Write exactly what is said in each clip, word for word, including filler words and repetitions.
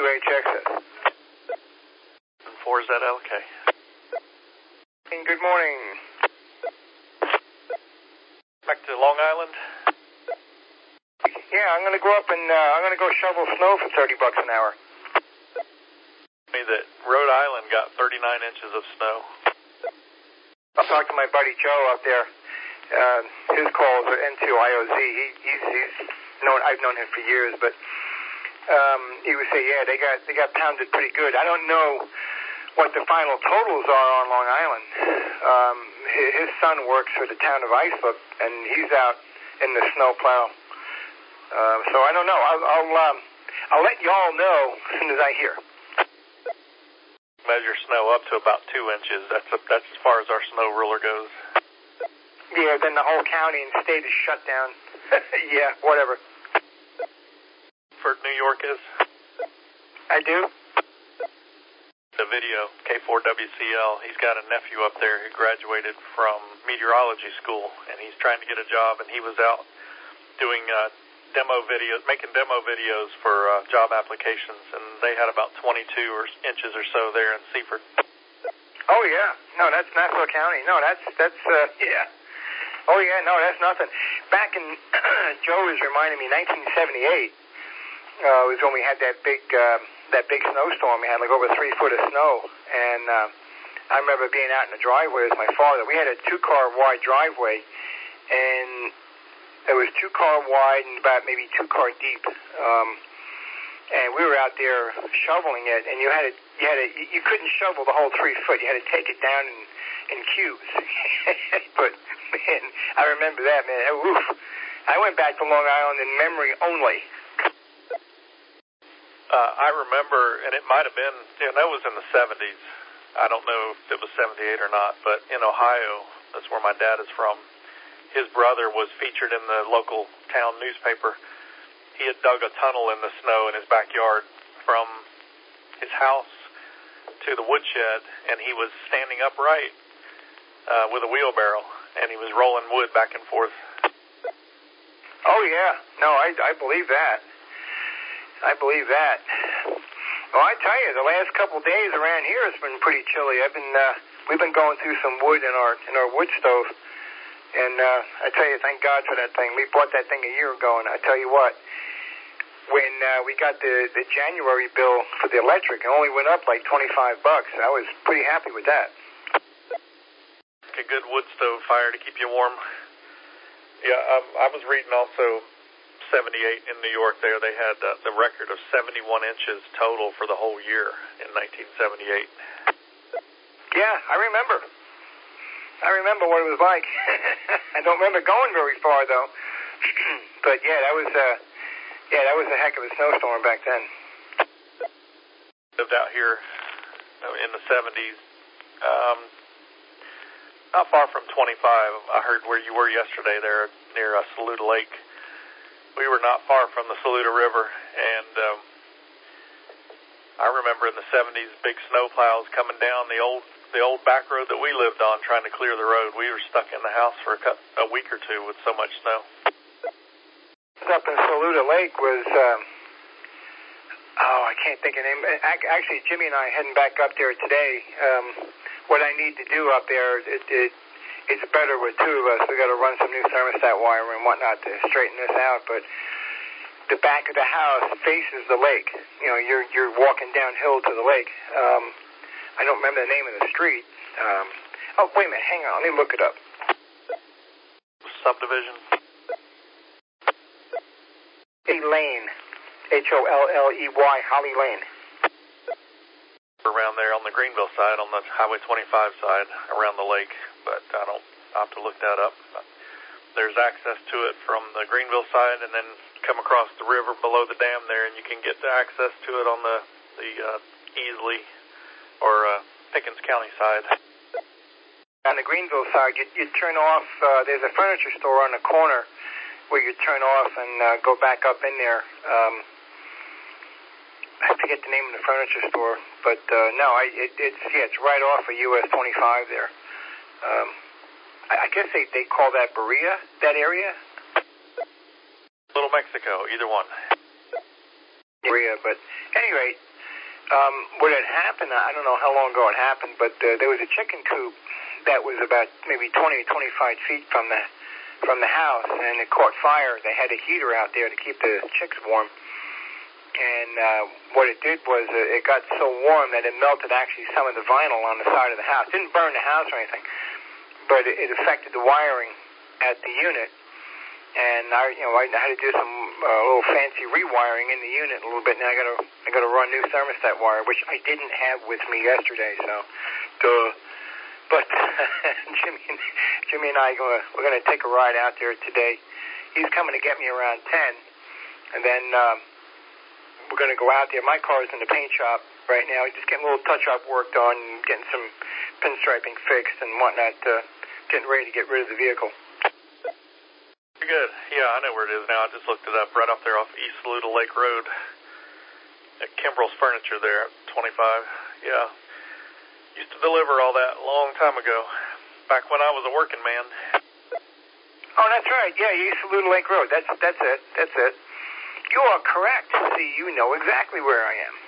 H X S. four Z L K. And good morning. Back to Long Island? Yeah, I'm going to go up and uh, I'm going to go shovel snow for thirty bucks an hour. Me that Rhode Island got thirty-nine inches of snow. I'll talk to my buddy Joe up there. Uh, his calls are N two I O Z. He, he's, he's known, I've known him for years, but um, he would say, yeah, they got they got pounded pretty good. I don't know what the final totals are on Long Island. Um, his, his son works for the town of Islip, and he's out in the snow plow. Uh, so I don't know. I'll I'll, um, I'll let y'all know as soon as I hear. Measure snow up to about two inches. That's a, that's as far as our snow ruler goes. Yeah, then the whole county and state is shut down. Yeah, whatever. For New York is? I do. The video, K four W C L, he's got a nephew up there who graduated from meteorology school, and he's trying to get a job, and he was out doing uh, demo videos, making demo videos for uh, job applications, and they had about twenty-two or inches or so there in Seaford. Oh, yeah. No, that's Nassau County. No, that's, that's, uh, yeah. Oh, yeah, no, that's nothing. Back in, Joe was reminding me, nineteen seventy-eight uh, was when we had that big, uh, that big snowstorm. We had like over three foot of snow, and uh, I remember being out in the driveway with my father. We had a two-car wide driveway, and it was two-car wide and about maybe two-car deep. Um, and we were out there shoveling it, and you had to, you had to, you couldn't shovel the whole three foot. You had to take it down in, in cubes. But man, I remember that, man. Oof. I went back to Long Island in memory only. Uh, I remember, and it might have been, you know, that was in the seventies. I don't know if it was seventy-eight or not, but in Ohio, that's where my dad is from. His brother was featured in the local town newspaper. He had dug a tunnel in the snow in his backyard from his house to the woodshed, and he was standing upright uh, with a wheelbarrow, and he was rolling wood back and forth. Oh, yeah. No, I, I believe that. I believe that. Well, I tell you, the last couple of days around here has been pretty chilly. I've been, uh, we've been going through some wood in our in our wood stove, and uh, I tell you, thank God for that thing. We bought that thing a year ago, and I tell you what, when uh, we got the the January bill for the electric, it only went up like twenty-five bucks. I was pretty happy with that. A good wood stove fire to keep you warm. Yeah, um, I was reading also seventy-eight in New York there. They had uh, the record of seventy-one inches total for the whole year in nineteen seventy-eight. Yeah, I remember. I remember what it was like. I don't remember going very far, though. But, yeah, that was, uh, yeah, that was a heck of a snowstorm back then. Lived out here in the seventies. Um, not far from twenty-five. I heard where you were yesterday there near uh, Saluda Lake. We were not far from the Saluda River, and um, I remember in the seventies, big snow plows coming down the old the old back road that we lived on, trying to clear the road. We were stuck in the house for a, cu- a week or two with so much snow. Up in Saluda Lake was, um, oh, I can't think of the name. Actually, Jimmy and I heading back up there today. Um, what I need to do up there, it, it it's better with two of us. We got to run some new thermostat wire and whatnot to straighten this out. But the back of the house faces the lake. You know, you're you're walking downhill to the lake. Um, I don't remember the name of the street. Um, oh, wait a minute. Hang on. Let me look it up. Subdivision. A Lane. H O L L E Y, Holly Lane. Around there on the Greenville side, on the Highway twenty-five side, around the lake. But I don't, I'll have to look that up. There's access to it from the Greenville side, and then come across the river below the dam there, and you can get the access to it on the, the uh, Easley or uh, Pickens County side. On the Greenville side, you, you turn off, uh, there's a furniture store on the corner where you turn off and uh, go back up in there. Um, I forget the name of the furniture store, but uh, no, I, it, it's yeah, it's right off of U S twenty-five there. Um, I, I guess they, they call that Berea, that area? Little Mexico, either one. Berea, but at any rate, Um, what had happened, I don't know how long ago it happened, but uh, there was a chicken coop that was about maybe twenty, twenty-five feet from the from the house, and it caught fire. They had a heater out there to keep the chicks warm. And uh, what it did was uh, it got so warm that it melted actually some of the vinyl on the side of the house. It didn't burn the house or anything, but it, it affected the wiring at the unit. And I, you know, I had to do some uh, little fancy rewiring in the unit a little bit. Now I got to, I got to run new thermostat wire, which I didn't have with me yesterday. So, duh. But Jimmy, Jimmy and I, we're going to take a ride out there today. He's coming to get me around ten, and then um, we're going to go out there. My car's in the paint shop right now, just getting a little touch-up work done, getting some pinstriping fixed and whatnot, uh, getting ready to get rid of the vehicle. Pretty good. Yeah, I know where it is now. I just looked it up right up there off East Saluda Lake Road at Kimbrell's Furniture there at twenty-five. Yeah. Used to deliver all that a long time ago, back when I was a working man. Oh, that's right. Yeah, East Saluda Lake Road. That's that's it. That's it. You are correct. See, you know exactly where I am.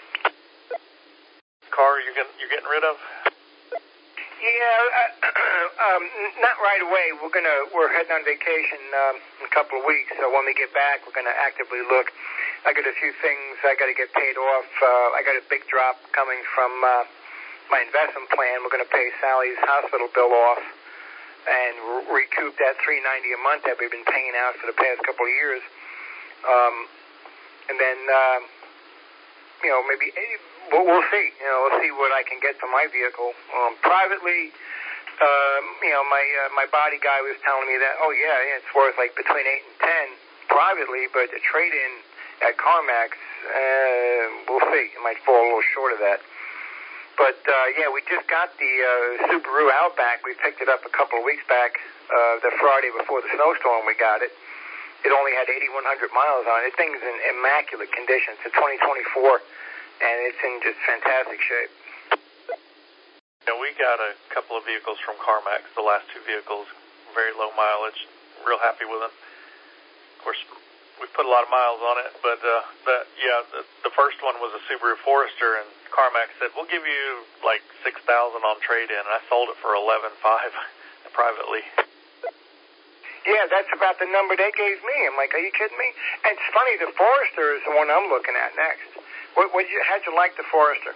Car you're getting you're getting rid of? Yeah, uh, um, not right away. We're gonna we're heading on vacation um, in a couple of weeks. So when we get back, we're gonna actively look. I got a few things I got to get paid off. Uh, I got a big drop coming from. Uh, my investment plan. We're going to pay Sally's hospital bill off and re- recoup that three ninety a month that we've been paying out for the past couple of years. Um, and then, uh, you know, maybe we'll, we'll see. You know, we'll see what I can get for my vehicle. Um, privately, um, you know, my uh, my body guy was telling me that, oh yeah, yeah, it's worth like between eight and ten privately, but the trade-in at CarMax, uh, we'll see. It might fall a little short of that. But, uh, yeah, we just got the uh, Subaru Outback. We picked it up a couple of weeks back, uh, the Friday before the snowstorm we got it. It only had eighty-one hundred miles on it. The thing's in immaculate condition. It's a twenty twenty-four, and it's in just fantastic shape. Yeah, we got a couple of vehicles from CarMax, the last two vehicles, very low mileage, real happy with them. Of course, we put a lot of miles on it, but, uh, that, yeah, the, the first one was a Subaru Forester, and CarMax said, we'll give you like six thousand dollars on trade-in, and I sold it for eleven five privately. Yeah, that's about the number they gave me. I'm like, are you kidding me? And it's funny, the Forester is the one I'm looking at next. What, what you, how'd you like the Forester?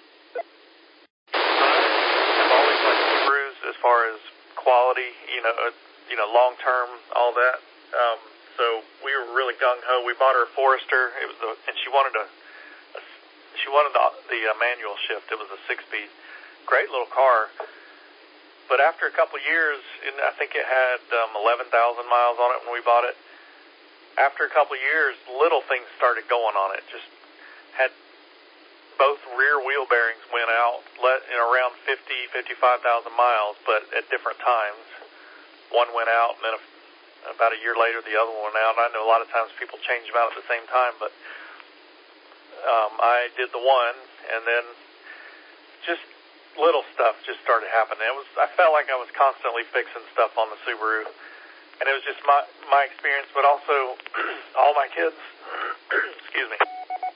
I've always liked Subarus as far as quality, you know, uh, you know, long-term, all that. Um, so we were really gung-ho. We bought her a Forester. It was the, and she wanted a, a she wanted the, the uh, manual shift. It was a six-speed, great little car. But after a couple of years, and I think it had um, eleven thousand miles on it when we bought it. After a couple of years, little things started going on it. Just had both rear wheel bearings went out, let in around fifty, fifty-five thousand miles, but at different times. One went out, and then a, about a year later, the other one went out. And I know a lot of times people change them out at the same time, but um, I did the one, and then just little stuff just started happening. It was I felt like I was constantly fixing stuff on the Subaru, and it was just my my experience, but also all my kids. Excuse me.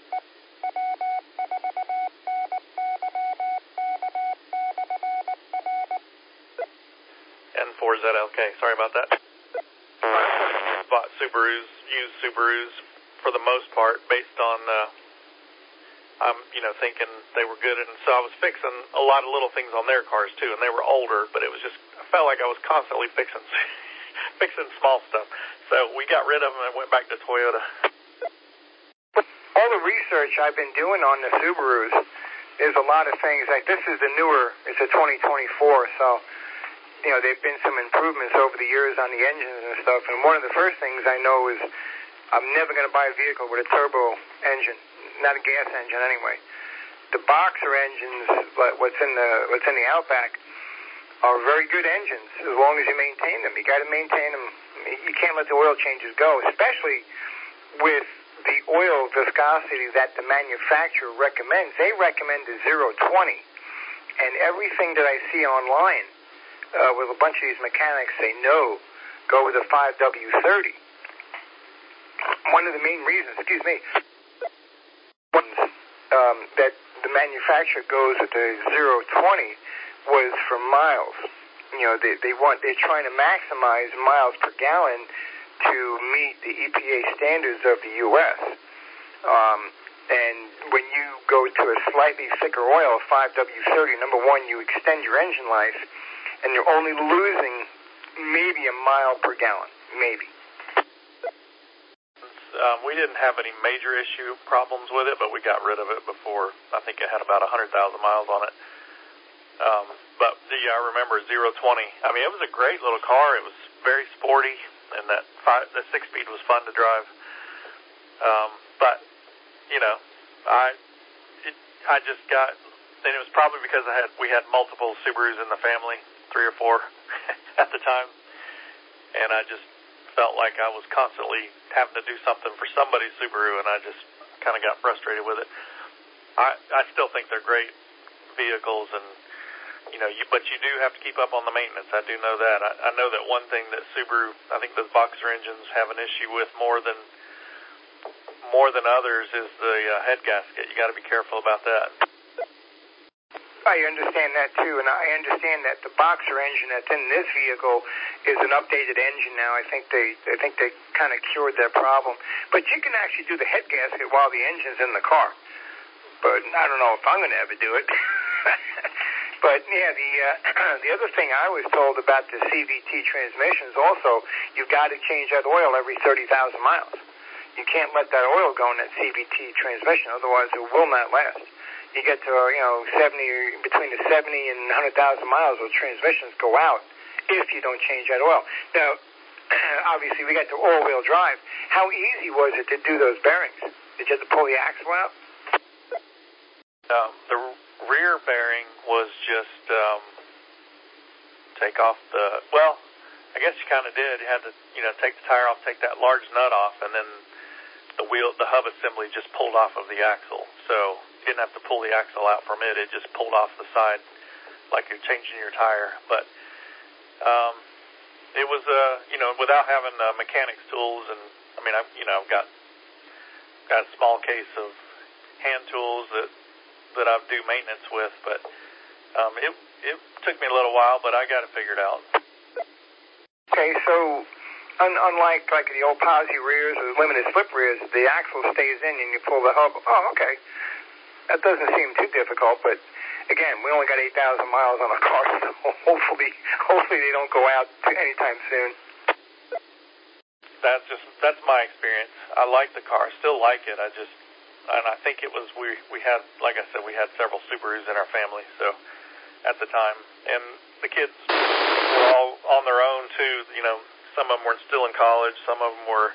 N four Z L K. Sorry about that. I bought Subarus, used Subarus for the most part, based on. Uh, I'm, you know, thinking they were good, and so I was fixing a lot of little things on their cars too, and they were older, but it was just, I felt like I was constantly fixing, fixing small stuff. So we got rid of them and went back to Toyota. All the research I've been doing on the Subarus is a lot of things. Like this is the newer, it's a twenty twenty-four, so you know there've been some improvements over the years on the engines and stuff. And one of the first things I know is I'm never going to buy a vehicle with a turbo engine. Not a gas engine anyway. The boxer engines, what's in the what's in the Outback, are very good engines as long as you maintain them. You got to maintain them. You can't let the oil changes go, especially with the oil viscosity that the manufacturer recommends. They recommend a zero twenty, and everything that I see online uh, with a bunch of these mechanics say no, go with a five W thirty. One of the main reasons, excuse me. Um, that the manufacturer goes with the zero twenty was for miles. You know, they, they want, they're trying to maximize miles per gallon to meet the E P A standards of the U S Um, and when you go to a slightly thicker oil, five W thirty, number one, you extend your engine life, and you're only losing maybe a mile per gallon, maybe. Um, we didn't have any major issue problems with it, but we got rid of it before. I think it had about one hundred thousand miles on it. Um, but, yeah, I remember zero twenty. I mean, it was a great little car. It was very sporty, and that five, the six-speed was fun to drive. Um, but, you know, I it, I just got, and it was probably because I had we had multiple Subarus in the family, three or four at the time, and I just felt like I was constantly having to do something for somebody's Subaru, and I just kind of got frustrated with it. I I still think they're great vehicles, and you know, you, but you do have to keep up on the maintenance. I do know that. I, I know that one thing that Subaru, I think those Boxer engines have an issue with more than more than others is the uh, head gasket. You got to be careful about that. I understand that too, and I understand that the Boxer engine that's in this vehicle is an updated engine now. I think they, I think they kind of cured that problem. But you can actually do the head gasket while the engine's in the car. But I don't know if I'm going to ever do it. But yeah, the uh, the other thing I was told about the C V T transmissions also, you've got to change that oil every thirty thousand miles. You can't let that oil go in that C V T transmission, otherwise it will not last. You get to, you know, seventy, between the seventy and one hundred thousand miles, those transmissions go out if you don't change that oil. Now, obviously, we got to all-wheel drive. How easy was it to do those bearings? Did you have to pull the axle out? Um, the rear bearing was just um, take off the, well, I guess you kind of did. You had to, you know, take the tire off, take that large nut off, and then the wheel, the hub assembly just pulled off of the axle. So you didn't have to pull the axle out from it. It just pulled off the side like you're changing your tire. But um, it was, uh, you know, without having uh, mechanics tools, and I mean, I, you know, I've got got a small case of hand tools that that I do maintenance with, but um, it it took me a little while, but I got it figured out. Okay, so un- unlike like the old posi rears or limited slip rears, the axle stays in and you pull the hub. Oh, okay. That doesn't seem too difficult, but again, we only got eight thousand miles on our car, so hopefully, hopefully they don't go out anytime soon. That's just, that's my experience. I like the car. I still like it. I just, and I think it was, we, we had, like I said, we had several Subarus in our family, so at the time. And the kids were all on their own, too. You know, some of them were still in college. Some of them were,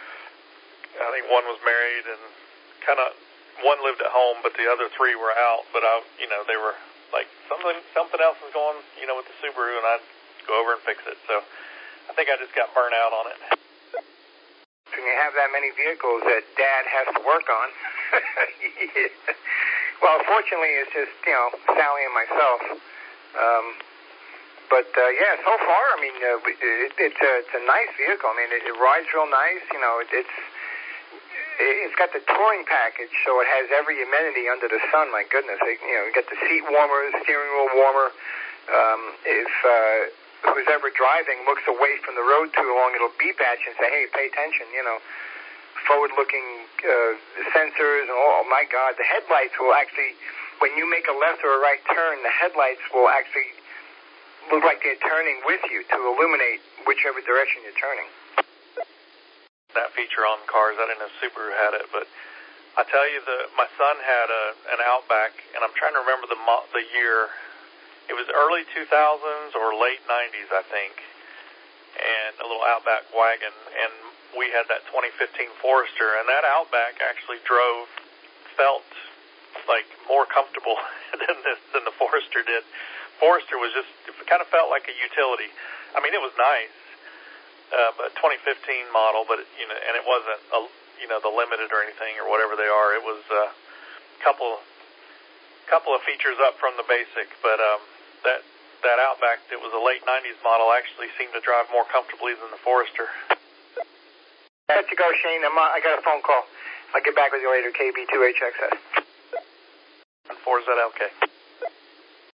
I think one was married and kind of, one lived at home, but the other three were out. But, I, you know, they were like, something something else is going, you know, with the Subaru, and I'd go over and fix it. So I think I just got burnt out on it. When you have that many vehicles that Dad has to work on. Yeah. Well, fortunately, it's just, you know, Sally and myself. Um, but, uh, yeah, so far, I mean, uh, it, it's, a, it's a nice vehicle. I mean, it, it rides real nice. You know, it, it's it's got the touring package, so it has every amenity under the sun. My goodness. It, you know, you got the seat warmers, steering wheel warmer. Um, if uh, who's ever driving looks away from the road too long, it'll beep at you and say, hey, pay attention, you know. Forward-looking uh, sensors, and oh my God, the headlights will actually, when you make a left or a right turn, the headlights will actually look like they're turning with you to illuminate whichever direction you're turning. That feature on cars, I didn't know Subaru had it, but I tell you, the my son had a an Outback, and I'm trying to remember the mo- the year. It was early two thousands or late nineties, I think, and a little Outback wagon, and we had that twenty fifteen Forester, and that Outback actually drove, felt like more comfortable than this than the Forester did. Forester was just, it kind of felt like a utility. I mean, it was nice, uh, but twenty fifteen model, but it, you know, and it wasn't a, you know, the limited or anything or whatever they are. It was a couple couple of features up from the basic, but um, that that Outback that was a late nineties model actually seemed to drive more comfortably than the Forester. I have to go, Shane. I'm, uh, I got a phone call. I'll get back with you later, K B two H X S. is that okay?